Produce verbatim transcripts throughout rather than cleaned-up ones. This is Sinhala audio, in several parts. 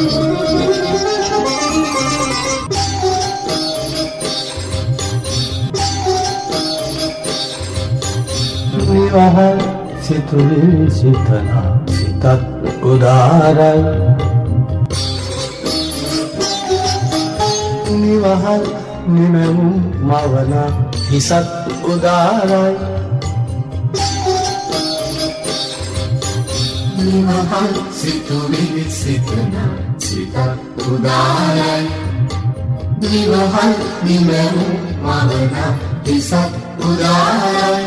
විවහල් සිතුවිලි සිතනා සිතත් උදාරයි නිවහල් නිමෙවුම් මවන හිසත් උදාරයි නිවහල් සිතුවිලි සිතනා සිතත් උදාරයි නිවහල් නිමෙවුම් මවන හිසත් උදාරයි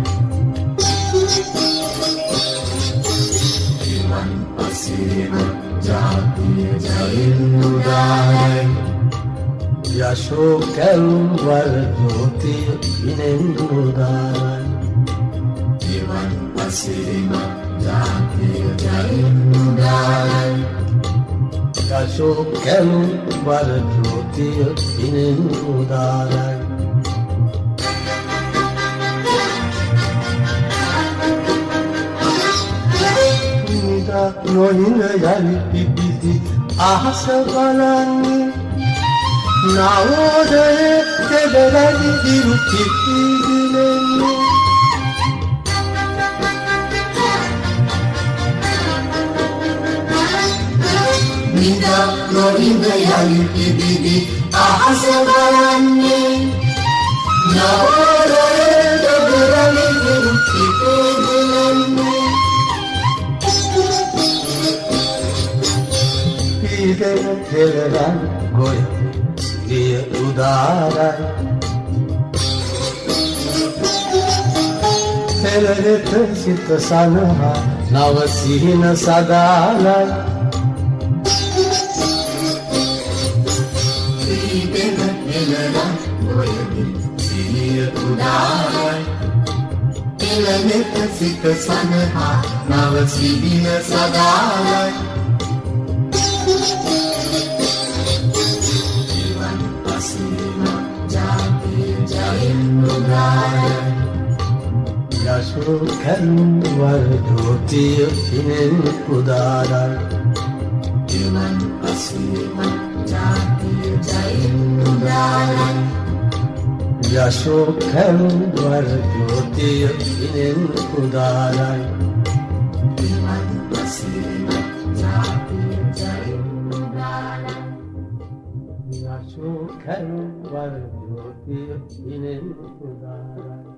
ජාතිය ජයෙන් උදාරයි යශෝ කැල්වර ජෝතිය ඉනෙන් උදාරයි ජීවන් අසිරිම ජාතිය ජයෙන් උදාරයි යශෝ කැල්වර ජෝතිය ඉනෙන් උදාරයි නොහිඳ යලි පිපිති අහස බලන්නේ නවෝදයේ දෙබලදි දිරු පිපිදිලෙන්නේ නිදා නොහිඳ යලි පිපිති අහස බලන්නේ නවෝදයේ දෙබලදි දිරු පිපිදිලෙන්නේ හෙළරන් ගොය සිරිය උදාරයි හෙළරෙත සිත සනහා නව සිහින සදාලයි හෙළරන් ගොය සිරිය උදාරයි හෙළරෙත සිත සනහා නව සිහින සදාලයි යශෝ කැල්වර ජෝතිය ඉනෙන් උදාරයි ජීවන් අසීම ජාතිය ජයෙන් උදාරයි යශෝ කැල්වර ජෝතිය ඉනෙන් උදාරයි ජීවන් අසීම ජාතිය ජයෙන් උදාරයි යශෝ කැල්වර ජෝතිය ඉනෙන් උදාරයි